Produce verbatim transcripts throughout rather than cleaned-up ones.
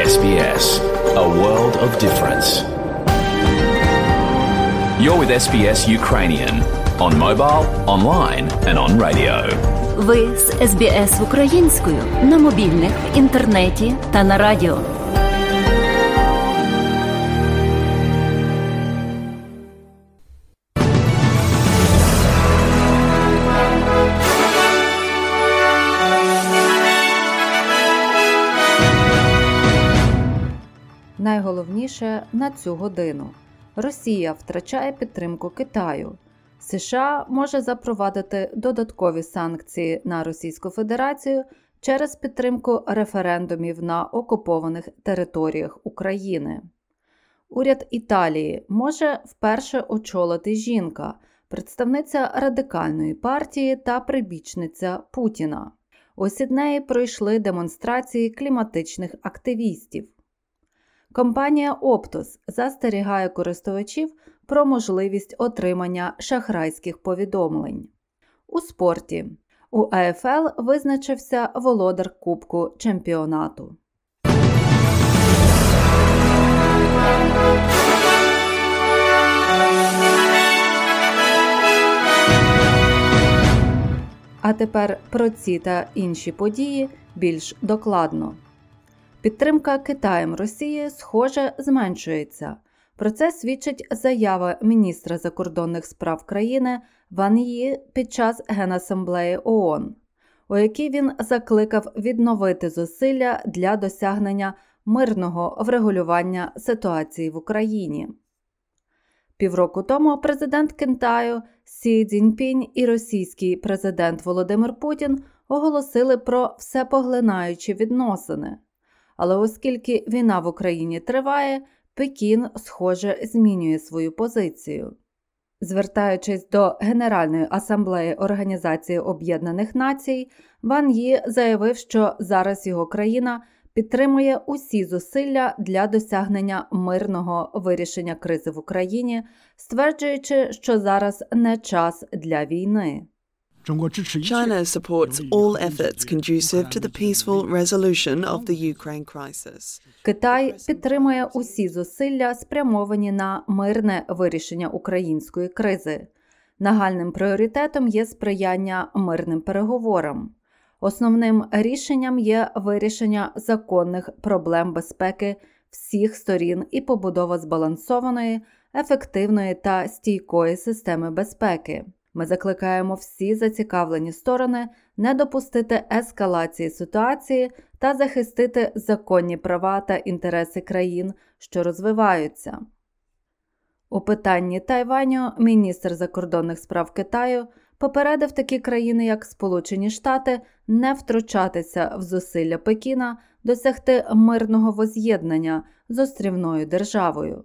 ес бі ес, a world of difference. You're with ес бі ес Ukrainian on mobile, online and on radio. Ви з ес бі ес українською на мобільних, в інтернеті та на радіо. Найголовніше на цю годину. Росія втрачає підтримку Китаю. США може запровадити додаткові санкції на Російську Федерацію через підтримку референдумів на окупованих територіях України. Уряд Італії може вперше очолити жінка, представниця радикальної партії та прибічниця Путіна. У Сіднеї пройшли демонстрації кліматичних активістів. Компанія Optus застерігає користувачів про можливість отримання шахрайських повідомлень. У спорті. У а еф ел визначився володар Кубку чемпіонату. А тепер про ці та інші події більш докладно. Підтримка Китаєм Росії, схоже, зменшується. Про це свідчить заява міністра закордонних справ країни Ван Ї під час Генасамблеї ООН, у якій він закликав відновити зусилля для досягнення мирного врегулювання ситуації в Україні. Півроку тому президент Китаю Сі Цзіньпінь і російський президент Володимир Путін оголосили про всепоглинаючі відносини. Але оскільки війна в Україні триває, Пекін, схоже, змінює свою позицію. Звертаючись до Генеральної асамблеї Організації Об'єднаних Націй, Ван Ї заявив, що зараз його країна підтримує усі зусилля для досягнення мирного вирішення кризи в Україні, стверджуючи, що зараз не час для війни. China supports all efforts conducive to the peaceful resolution of the Ukraine crisis. Китай підтримує усі зусилля, спрямовані на мирне вирішення української кризи. Нагальним пріоритетом є сприяння мирним переговорам. Основним рішенням є вирішення законних проблем безпеки всіх сторін і побудова збалансованої, ефективної та стійкої системи безпеки. Ми закликаємо всі зацікавлені сторони не допустити ескалації ситуації та захистити законні права та інтереси країн, що розвиваються. У питанні Тайваню міністр закордонних справ Китаю попередив такі країни, як Сполучені Штати, не втручатися в зусилля Пекіна досягти мирного возз'єднання з острівною державою.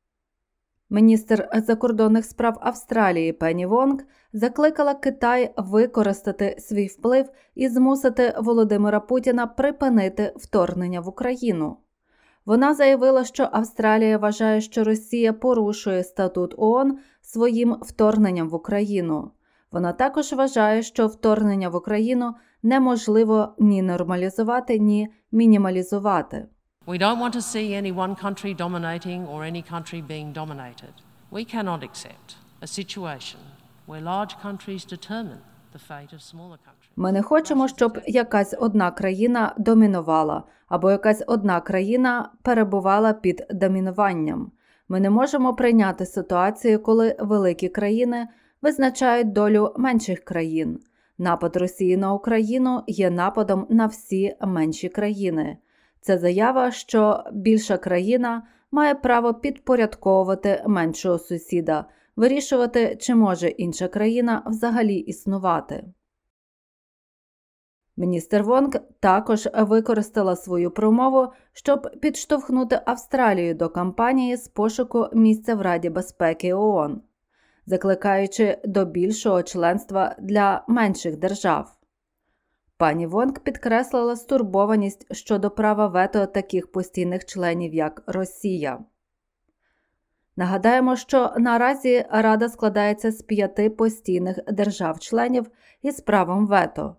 Міністр закордонних справ Австралії Пенні Вонг закликала Китай використати свій вплив і змусити Володимира Путіна припинити вторгнення в Україну. Вона заявила, що Австралія вважає, що Росія порушує статут ООН своїм вторгненням в Україну. Вона також вважає, що вторгнення в Україну неможливо ні нормалізувати, ні мінімалізувати. We don't want to see any one country dominating or any country being dominated. We cannot accept a situation where large countries determine the fate of smaller countries. Ми не хочемо, щоб якась одна країна домінувала, або якась одна країна перебувала під домінуванням. Ми не можемо прийняти ситуацію, коли великі країни визначають долю менших країн. Напад Росії на Україну є нападом на всі менші країни. Це заява, що більша країна має право підпорядковувати меншого сусіда, вирішувати, чи може інша країна взагалі існувати. Міністр Вонг також використала свою промову, щоб підштовхнути Австралію до кампанії з пошуку місця в Раді безпеки ООН, закликаючи до більшого членства для менших держав. Пані Вонг підкреслила стурбованість щодо права вето таких постійних членів, як Росія. Нагадаємо, що наразі Рада складається з п'яти постійних держав-членів із правом вето.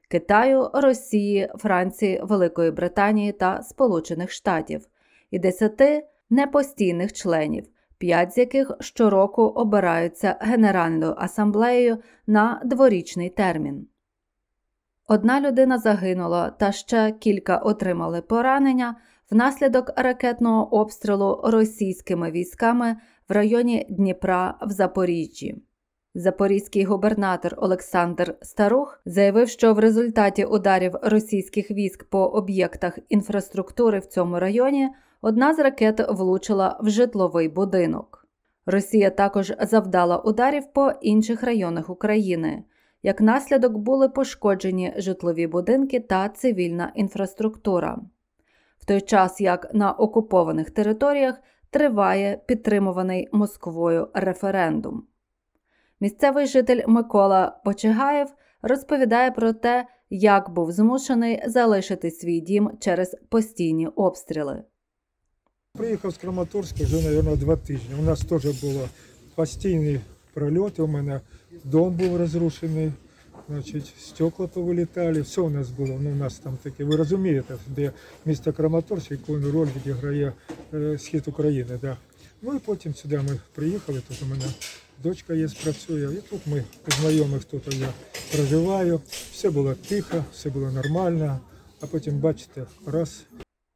Китаю, Росії, Франції, Великої Британії та Сполучених Штатів і десяти непостійних членів, п'ять з яких щороку обираються Генеральною асамблеєю на дворічний термін. Одна людина загинула та ще кілька отримали поранення внаслідок ракетного обстрілу російськими військами в районі Дніпра в Запоріжжі. Запорізький губернатор Олександр Старух заявив, що в результаті ударів російських військ по об'єктах інфраструктури в цьому районі одна з ракет влучила в житловий будинок. Росія також завдала ударів по інших районах України. Як наслідок були пошкоджені житлові будинки та цивільна інфраструктура. В той час, як на окупованих територіях триває підтримуваний Москвою референдум. Місцевий житель Микола Почегаєв розповідає про те, як був змушений залишити свій дім через постійні обстріли. Приїхав з Краматорська вже, мабуть, два тижні. У нас теж було постійні прильоти, у мене дом був розрушений, значить, стекла повилітали, все у нас було. Ну, у нас там таке, ви розумієте, де місто Краматорськ, яку роль відіграє е, схід України. Да. Ну і потім сюди ми приїхали, тут у мене дочка є, працює, і тут ми знайомих, тут я проживаю. Все було тихо, все було нормально, а потім, бачите, раз.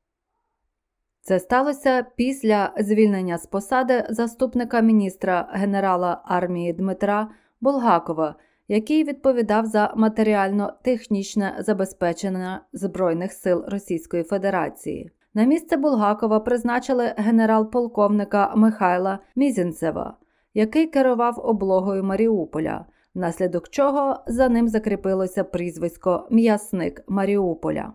Це сталося після звільнення з посади заступника міністра генерала армії Дмитра Булгакова, який відповідав за матеріально-технічне забезпечення Збройних сил Російської Федерації. На місце Булгакова призначили генерал-полковника Михайла Мізінцева, який керував облогою Маріуполя, внаслідок чого за ним закріпилося прізвисько «М'ясник Маріуполя».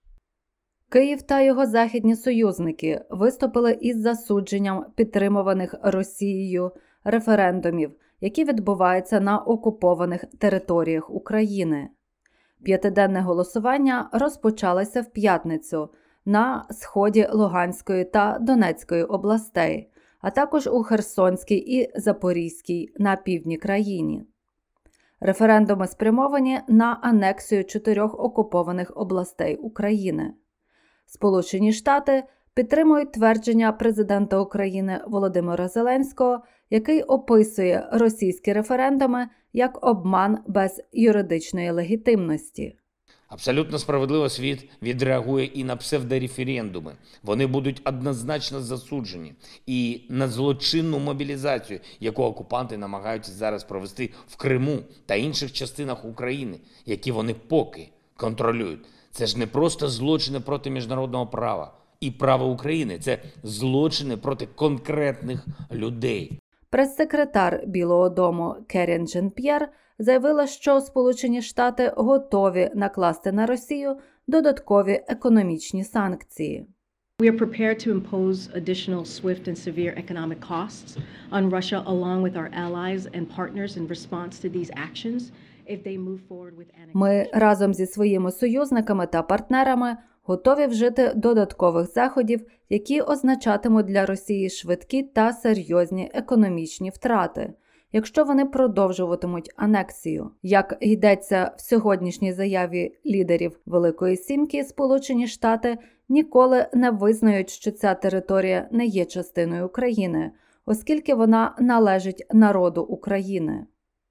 Київ та його західні союзники виступили із засудженням підтримуваних Росією референдумів, які відбуваються на окупованих територіях України. П'ятиденне голосування розпочалося в п'ятницю на сході Луганської та Донецької областей, а також у Херсонській і Запорізькій на півдні країни. Референдуми спрямовані на анексію чотирьох окупованих областей України. Сполучені Штати підтримують твердження президента України Володимира Зеленського, який описує російські референдуми як обман без юридичної легітимності. Абсолютно справедливо світ відреагує і на псевдореферендуми. Вони будуть однозначно засуджені. І на злочинну мобілізацію, яку окупанти намагаються зараз провести в Криму та інших частинах України, які вони поки контролюють. Це ж не просто злочини проти міжнародного права і права України. Це злочини проти конкретних людей. Прес-секретар Білого дому Керрін Жан-П'єр заявила, що Сполучені Штати готові накласти на Росію додаткові економічні санкції. We are prepared to impose additional swift and severe economic costs on Russia along with our allies and partners in response to these actions if they move forward with annexation. Ми разом зі своїми союзниками та партнерами готові вжити додаткових заходів, які означатимуть для Росії швидкі та серйозні економічні втрати, якщо вони продовжуватимуть анексію. Як йдеться в сьогоднішній заяві лідерів Великої Сімки, Сполучені Штати ніколи не визнають, що ця територія не є частиною України, оскільки вона належить народу України.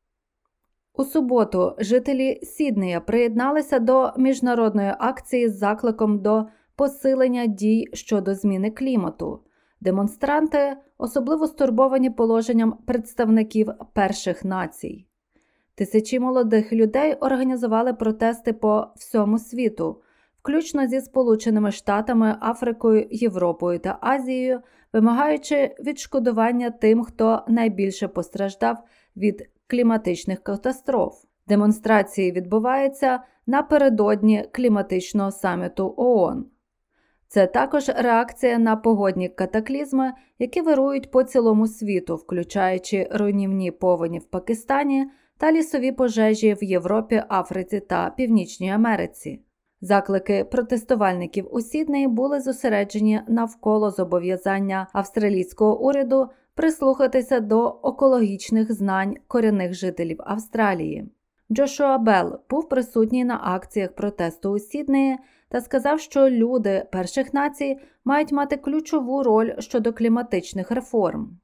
У суботу жителі Сіднея приєдналися до міжнародної акції з закликом до посилення дій щодо зміни клімату. Демонстранти особливо стурбовані положенням представників перших націй. Тисячі молодих людей організували протести по всьому світу, включно зі Сполученими Штатами, Африкою, Європою та Азією, вимагаючи відшкодування тим, хто найбільше постраждав від кліматичних катастроф. Демонстрації відбуваються напередодні кліматичного саміту ООН. Це також реакція на погодні катаклізми, які вирують по цілому світу, включаючи руйнівні повені в Пакистані та лісові пожежі в Європі, Африці та Північній Америці. Заклики протестувальників у Сіднеї були зосереджені навколо зобов'язання австралійського уряду прислухатися до екологічних знань корінних жителів Австралії. Джошуа Белл був присутній на акціях протесту у Сіднеї та сказав, що люди перших націй мають мати ключову роль щодо кліматичних реформ.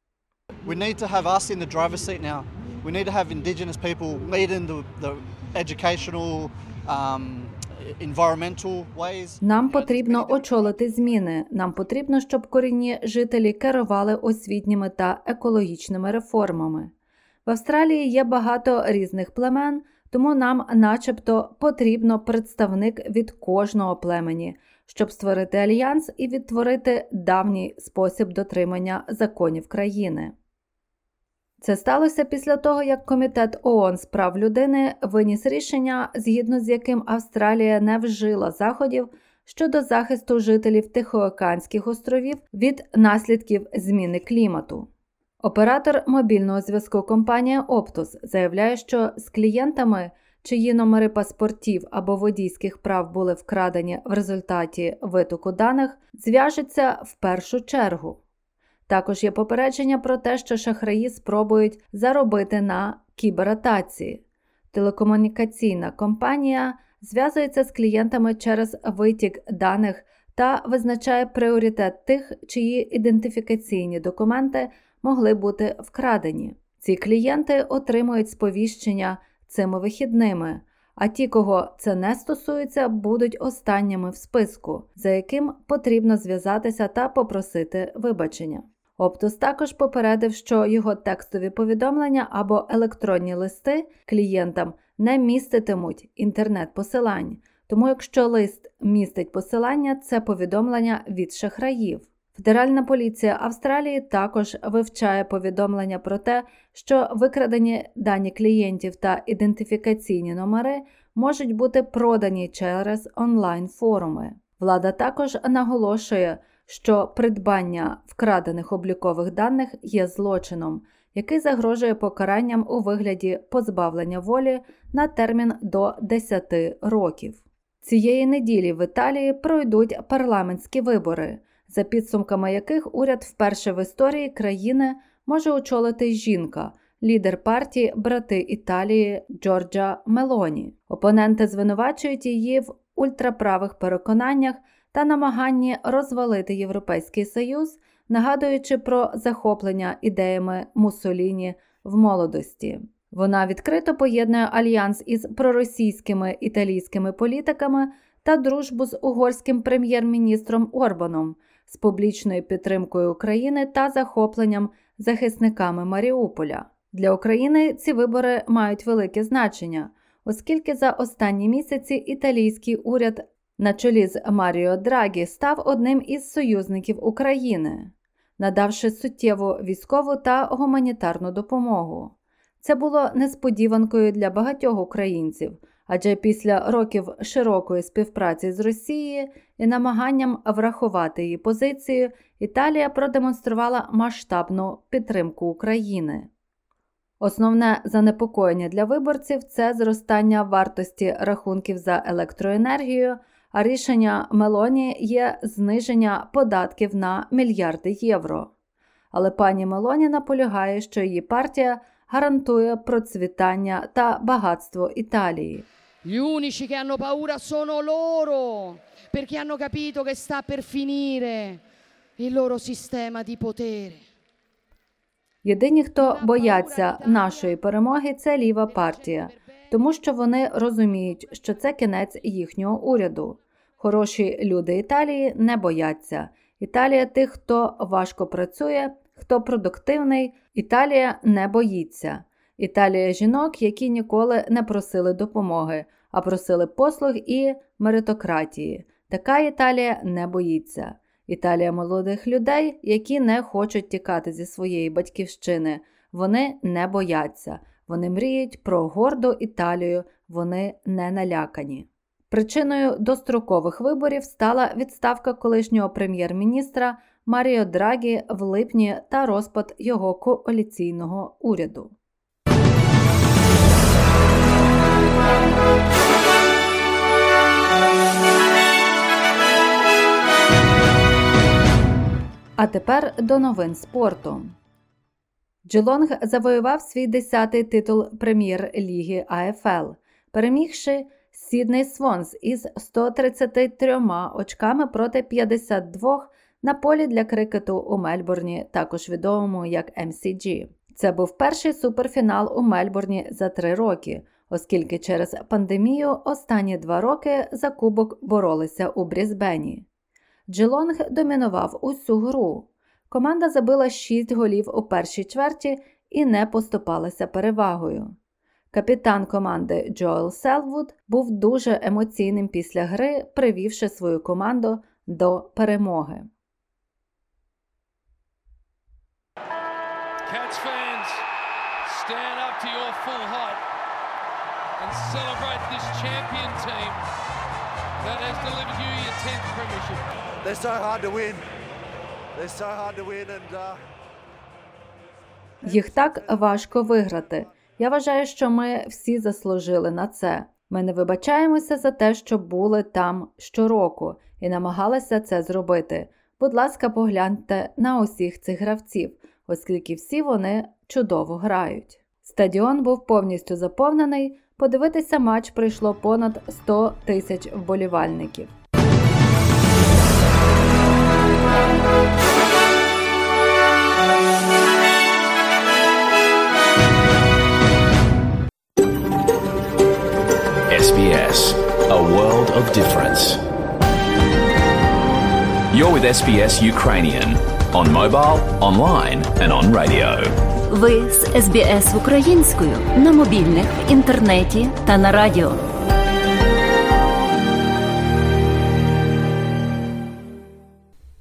We need to have us in the driver's seat now. We need to have indigenous people leading the, the educational, um, environmental ways. Нам потрібно очолити зміни. Нам потрібно, щоб корінні жителі керували освітніми та екологічними реформами. В Австралії є багато різних племен, тому нам начебто потрібно представник від кожного племені, щоб створити альянс і відтворити давній спосіб дотримання законів країни. Це сталося після того, як Комітет ООН з прав людини виніс рішення, згідно з яким Австралія не вжила заходів щодо захисту жителів Тихоокеанських островів від наслідків зміни клімату. Оператор мобільного зв'язку компанія Optus заявляє, що з клієнтами, чиї номери паспортів або водійських прав були вкрадені в результаті витоку даних, зв'яжеться в першу чергу. Також є попередження про те, що шахраї спробують заробити на кібератаці. Телекомунікаційна компанія зв'язується з клієнтами через витік даних та визначає пріоритет тих, чиї ідентифікаційні документи могли бути вкрадені. Ці клієнти отримують сповіщення цими вихідними, а ті, кого це не стосується, будуть останніми в списку, за яким потрібно зв'язатися та попросити вибачення. Optus також попередив, що його текстові повідомлення або електронні листи клієнтам не міститимуть інтернет-посилань, тому якщо лист містить посилання, це повідомлення від шахраїв. Федеральна поліція Австралії також вивчає повідомлення про те, що викрадені дані клієнтів та ідентифікаційні номери можуть бути продані через онлайн-форуми. Влада також наголошує, що придбання вкрадених облікових даних є злочином, який загрожує покаранням у вигляді позбавлення волі на термін до десяти років. Цієї неділі в Італії пройдуть парламентські вибори, за підсумками яких уряд вперше в історії країни може очолити жінка, лідер партії «Брати Італії» Джорджа Мелоні. Опоненти звинувачують її в ультраправих переконаннях та намаганні розвалити Європейський Союз, нагадуючи про захоплення ідеями Муссоліні в молодості. Вона відкрито поєднує альянс із проросійськими італійськими політиками та дружбу з угорським прем'єр-міністром Орбаном, з публічною підтримкою України та захопленням захисниками Маріуполя. Для України ці вибори мають велике значення, оскільки за останні місяці італійський уряд на чолі з Маріо Драгі став одним із союзників України, надавши суттєву військову та гуманітарну допомогу. Це було несподіванкою для багатьох українців, адже після років широкої співпраці з Росією і намаганням врахувати її позицію, Італія продемонструвала масштабну підтримку України. Основне занепокоєння для виборців – це зростання вартості рахунків за електроенергію, а рішення Мелоні є зниження податків на мільярди євро. Але пані Мелоні наполягає, що її партія гарантує процвітання та багатство Італії. Gli unici che hanno paura sono loro, perché hanno capito che sta per finire il loro sistema di potere. Єдині, хто бояться нашої перемоги, це ліва партія, тому що вони розуміють, що це кінець їхнього уряду. Хороші люди Італії не бояться. Італія тих, хто важко працює, хто продуктивний, Італія не боїться. Італія жінок, які ніколи не просили допомоги, а просили послуг і меритократії. Така Італія не боїться. Італія молодих людей, які не хочуть тікати зі своєї батьківщини. Вони не бояться. Вони мріють про горду Італію, вони не налякані. Причиною дострокових виборів стала відставка колишнього прем'єр-міністра Маріо Драгі в липні та розпад його коаліційного уряду. А тепер до новин спорту. Джелонг завоював свій десятий титул прем'єр-ліги А Еф Ел, перемігши Сідней Свонс із сто тридцяти трьома очками проти п'ятдесят двох на полі для крикету у Мельбурні, також відомому як Ем Сі Джі. Це був перший суперфінал у Мельбурні за три роки, оскільки через пандемію останні два роки за кубок боролися у Брізбені. Джелонг домінував усю гру. Команда забила шість голів у першій чверті і не поступалася перевагою. Капітан команди Джоел Селвуд був дуже емоційним після гри, привівши свою команду до перемоги. Cats fans, stand up to your full height and celebrate this champion team that has delivered you your tenth premiership. They're so hard to win. They're so hard to win and uh... Їх так важко виграти. Я вважаю, що ми всі заслужили на це. Ми не вибачаємося за те, що були там щороку і намагалися це зробити. Будь ласка, погляньте на усіх цих гравців, оскільки всі вони чудово грають. Стадіон був повністю заповнений, подивитися матч прийшло понад сто тисяч вболівальників. Ес Бі Ес, a world of difference. You're with Ес Бі Ес Ukrainian on mobile, online and on radio. Ви з Ес Бі Ес українською на мобільних, інтернеті та на радіо.